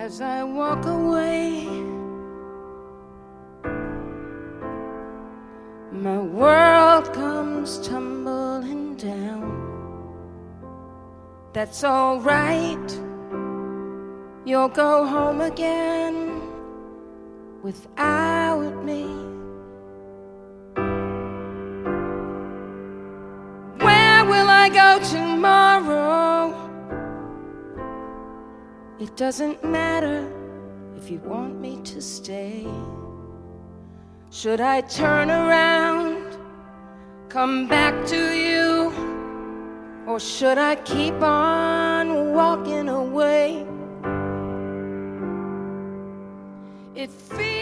as I walk away. My world comes tumbling down. That's all right. You'll go home again without me. Where will I go tomorrow? It doesn't matter if you want me to stay. Should I turn around, come back to you, or should I keep on walking away? It feels